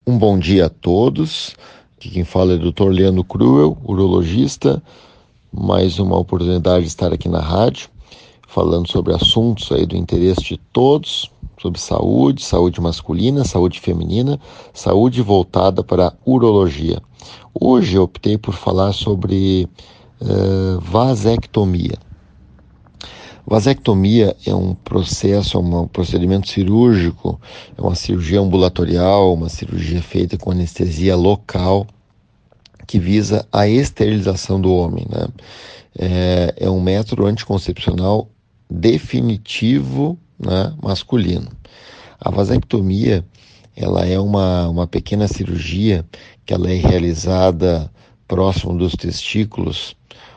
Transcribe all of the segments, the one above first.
Um bom dia a todos. Aqui quem fala é o Dr. Leandro Cruel, urologista. Mais uma oportunidade de estar aqui na rádio, falando sobre assuntos aí do interesse de todos, sobre saúde, saúde masculina, saúde feminina, saúde voltada para a urologia. Hoje eu optei por falar sobre vasectomia. Vasectomia é um processo, um procedimento cirúrgico, é uma cirurgia ambulatorial, uma cirurgia feita com anestesia local, que visa a esterilização do homem, né? É um método anticoncepcional definitivo, né, masculino. A vasectomia, ela é uma pequena cirurgia que ela é realizada próximo dos testículos,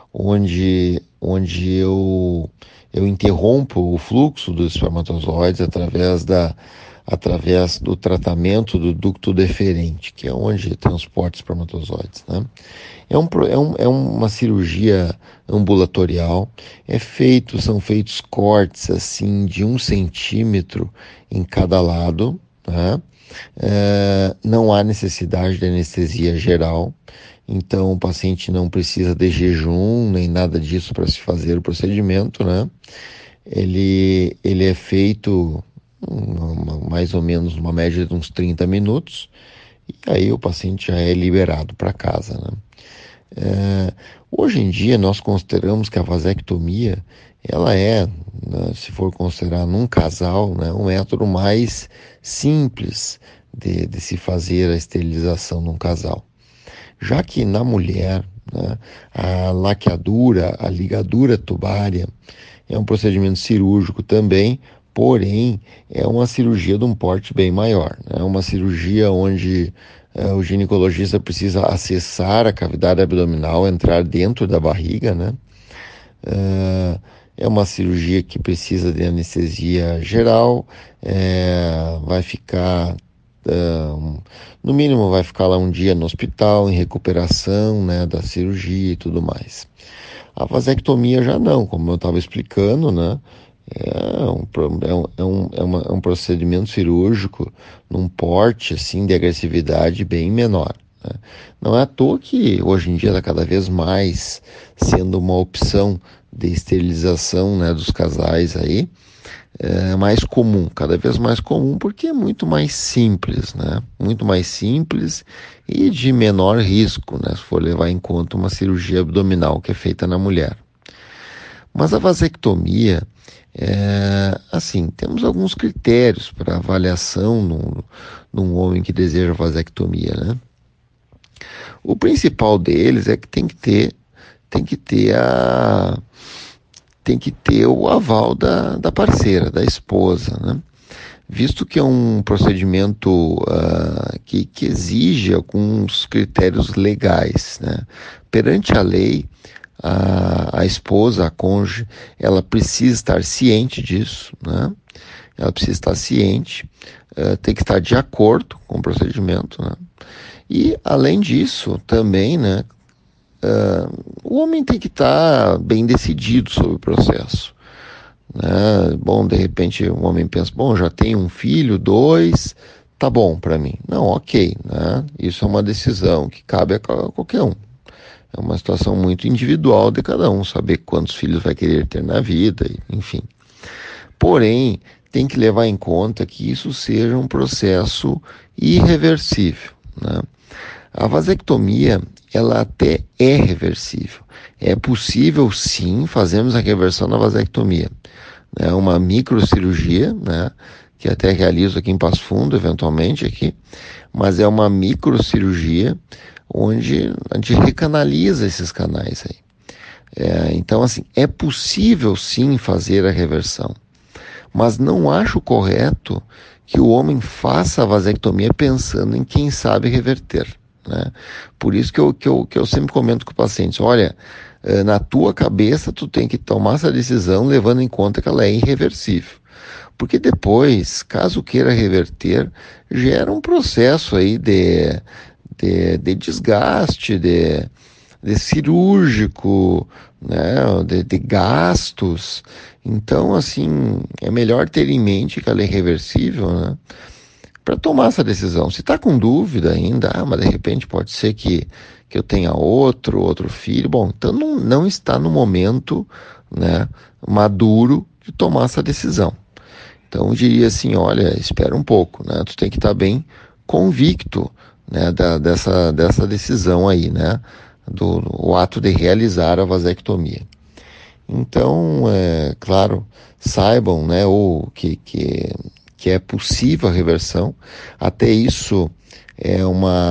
onde eu interrompo o fluxo dos espermatozoides através do tratamento do ducto deferente, que é onde transporta os espermatozoides, né? É uma cirurgia ambulatorial, são feitos cortes assim de 1 centímetro em cada lado, né? Não há necessidade de anestesia geral, então o paciente não precisa de jejum nem nada disso para se fazer o procedimento, né? Ele é feito mais ou menos uma média de uns 30 minutos e aí o paciente já é liberado para casa, né? Hoje em dia nós consideramos que a vasectomia ela é, né, se for considerar num casal, né, um método mais simples de se fazer a esterilização num casal. Já que na mulher, né, a laqueadura, a ligadura tubária, é um procedimento cirúrgico também, porém é uma cirurgia de um porte bem maior. É uma cirurgia onde o ginecologista precisa acessar a cavidade abdominal, entrar dentro da barriga, né? É uma cirurgia que precisa de anestesia geral, vai ficar no mínimo vai ficar lá um dia no hospital, em recuperação, né, da cirurgia e tudo mais. A vasectomia já não, como eu estava explicando, né? É um procedimento cirúrgico num porte assim de agressividade bem menor, né? Não é à toa que hoje em dia está cada vez mais sendo uma opção de esterilização, né, dos casais aí, mais comum, cada vez mais comum, porque é muito mais simples, né? Muito mais simples e de menor risco, né? Se for levar em conta uma cirurgia abdominal que é feita na mulher. Mas a vasectomia, assim, temos alguns critérios para avaliação num homem que deseja vasectomia, né? O principal deles é que tem que ter o aval da parceira, da esposa, né? Visto que é um procedimento que exige alguns critérios legais, né? Perante a lei, a esposa, a cônjuge, ela precisa estar ciente disso, né? Ela precisa estar ciente, tem que estar de acordo com o procedimento, né? E, além disso, também, né, o homem tem que estar bem decidido sobre o processo, né? Bom, de repente o homem pensa, bom, já tenho um filho, dois, tá bom para mim. Não, ok, né? Isso é uma decisão que cabe a qualquer um. É uma situação muito individual de cada um, saber quantos filhos vai querer ter na vida, enfim. Porém, tem que levar em conta que isso seja um processo irreversível, né? A vasectomia, ela até é reversível. É possível, sim, fazermos a reversão da vasectomia. É uma microcirurgia, né, que até realizo aqui em Passo Fundo, eventualmente aqui, mas é uma microcirurgia onde a gente recanaliza esses canais aí. Então, assim, é possível, sim, fazer a reversão, mas não acho correto que o homem faça a vasectomia pensando em quem sabe reverter, né? Por isso que eu sempre comento com os pacientes, olha, na tua cabeça tu tem que tomar essa decisão levando em conta que ela é irreversível. Porque depois, caso queira reverter, gera um processo aí de desgaste, de cirúrgico, né, de gastos. Então, assim, é melhor ter em mente que ela é reversível, né? para tomar essa decisão. Se está com dúvida ainda, mas de repente pode ser que eu tenha outro filho, bom, então não está no momento, né, maduro de tomar essa decisão. Então eu diria assim, olha, espera um pouco, né, tu tem que estar bem convicto, né, dessa decisão aí, né, o ato de realizar a vasectomia. Então, claro, saibam, né, que é possível a reversão. Até isso é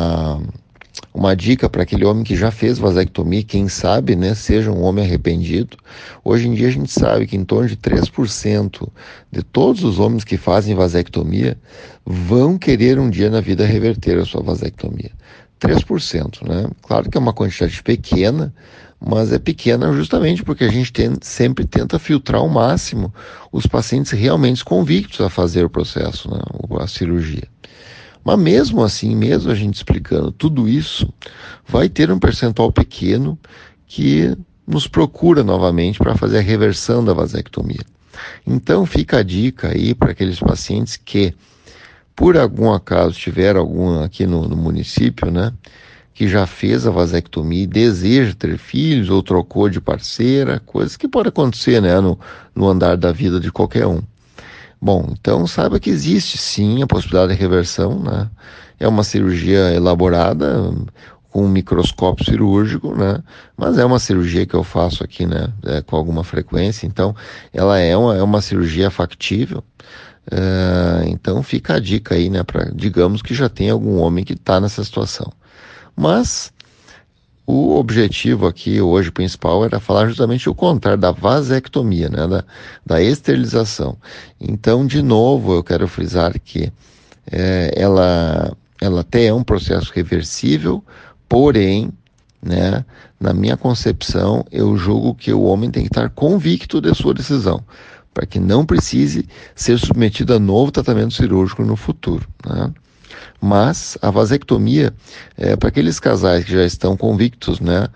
uma dica para aquele homem que já fez vasectomia, quem sabe, né, seja um homem arrependido. Hoje em dia a gente sabe que em torno de 3% de todos os homens que fazem vasectomia vão querer um dia na vida reverter a sua vasectomia. 3%, né? Claro que é uma quantidade pequena, mas é pequena justamente porque a gente sempre tenta filtrar ao máximo os pacientes realmente convictos a fazer o processo, né, a cirurgia. Mas mesmo assim, mesmo a gente explicando tudo isso, vai ter um percentual pequeno que nos procura novamente para fazer a reversão da vasectomia. Então fica a dica aí para aqueles pacientes que, por algum acaso, tiver algum aqui no município, né, que já fez a vasectomia e deseja ter filhos ou trocou de parceira, coisas que pode acontecer, né, no andar da vida de qualquer um. Bom, então saiba que existe sim a possibilidade de reversão, né? É uma cirurgia elaborada com um microscópio cirúrgico, né? Mas é uma cirurgia que eu faço aqui, né, com alguma frequência, então ela é uma cirurgia factível. Então fica a dica aí, né, para, digamos que já tem algum homem que está nessa situação. Mas o objetivo aqui hoje principal era falar justamente o contrário da vasectomia, né, da esterilização. Então, de novo, eu quero frisar que ela até é um processo reversível, porém, né, na minha concepção, eu julgo que o homem tem que estar convicto de sua decisão, para que não precise ser submetido a novo tratamento cirúrgico no futuro, né? Mas a vasectomia, para aqueles casais que já estão convictos, né,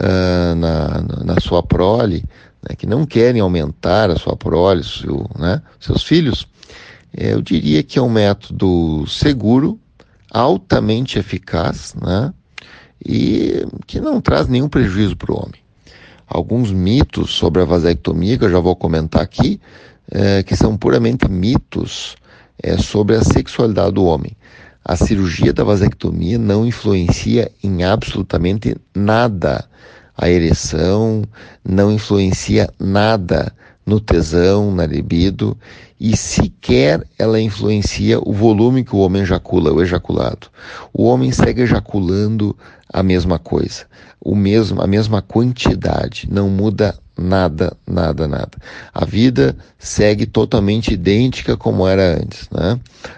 na sua prole, né, que não querem aumentar a sua prole, né, seus filhos, eu diria que é um método seguro, altamente eficaz, né, e que não traz nenhum prejuízo para o homem. Alguns mitos sobre a vasectomia, que eu já vou comentar aqui, que são puramente mitos sobre a sexualidade do homem. A cirurgia da vasectomia não influencia em absolutamente nada a ereção, não influencia nada no tesão, na libido, e sequer ela influencia o volume que o homem ejacula, o ejaculado. O homem segue ejaculando a mesma coisa, a mesma quantidade, não muda nada, nada, nada. A vida segue totalmente idêntica como era antes, né?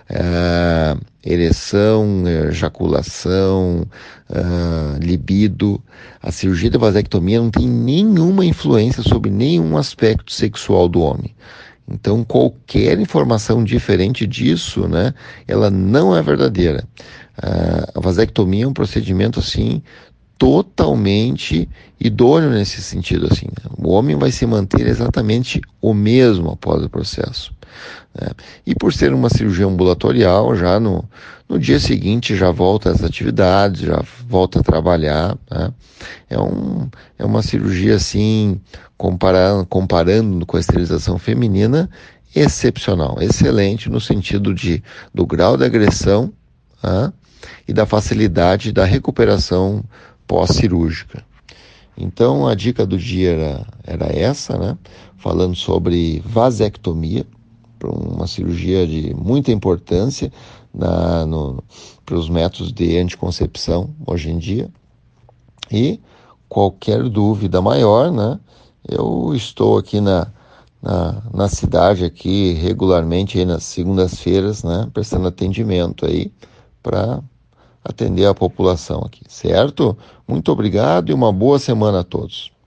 Ereção, ejaculação, libido. A cirurgia da vasectomia não tem nenhuma influência sobre nenhum aspecto sexual do homem. Então, qualquer informação diferente disso, né, ela não é verdadeira. A vasectomia é um procedimento, assim, totalmente idôneo nesse sentido, assim. O homem vai se manter exatamente o mesmo após o processo, né? E por ser uma cirurgia ambulatorial, já no dia seguinte já volta às atividades, já volta a trabalhar, né? É uma cirurgia, assim, comparando com a esterilização feminina, excepcional, excelente no sentido do grau de agressão, né, e da facilidade da recuperação pós-cirúrgica. Então a dica do dia era essa, né? Falando sobre vasectomia, uma cirurgia de muita importância para os métodos de anticoncepção hoje em dia. E qualquer dúvida maior, né? Eu estou aqui na cidade aqui regularmente aí nas segundas-feiras, né? Prestando atendimento aí para atender a população aqui, certo? Muito obrigado e uma boa semana a todos.